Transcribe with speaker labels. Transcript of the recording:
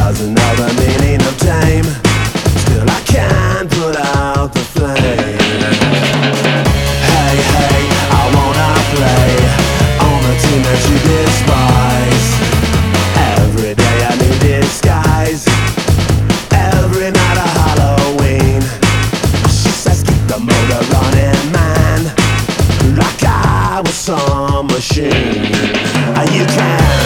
Speaker 1: doesn't know the meaning of time. Still I can't put out the flame. Hey, hey, I wanna play on the team that you despise. Every day a new disguise, every night a Halloween. She says keep the motor running, man, like I was some machine. You can